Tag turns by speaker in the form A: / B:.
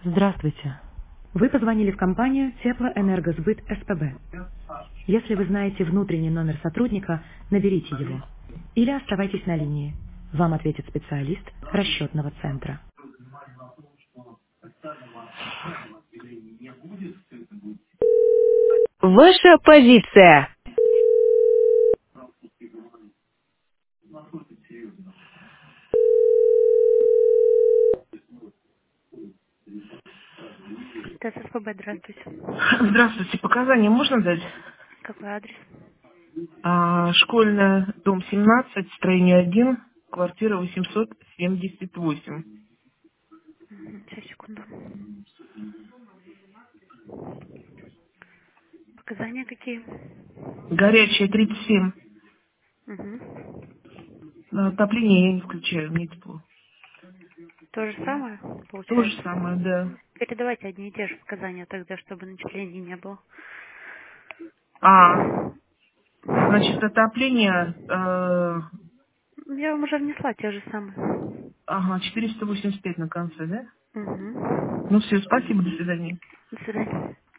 A: Здравствуйте. Вы позвонили в компанию Теплоэнергосбыт СПБ. Если вы знаете внутренний номер сотрудника, наберите его. Или оставайтесь на линии. Вам ответит специалист расчетного центра. Ваша позиция. ТССПБ, здравствуйте.
B: Здравствуйте. Показания можно дать?
A: Какой адрес?
B: Школьная, дом 17, строение 1, квартира 878.
A: Сейчас, секунду. Показания какие?
B: Горячая 37.
A: Угу.
B: Отопление я не включаю, мне тепло.
A: То же самое,
B: То же
A: получается?
B: самое, да.
A: Передавайте одни и те же показания тогда, чтобы начислений не было.
B: А, значит, отопление,
A: Я вам уже внесла те же самые.
B: ага, 485 на конце, да? Ну
A: Угу.
B: все, спасибо, до свидания.
A: До свидания.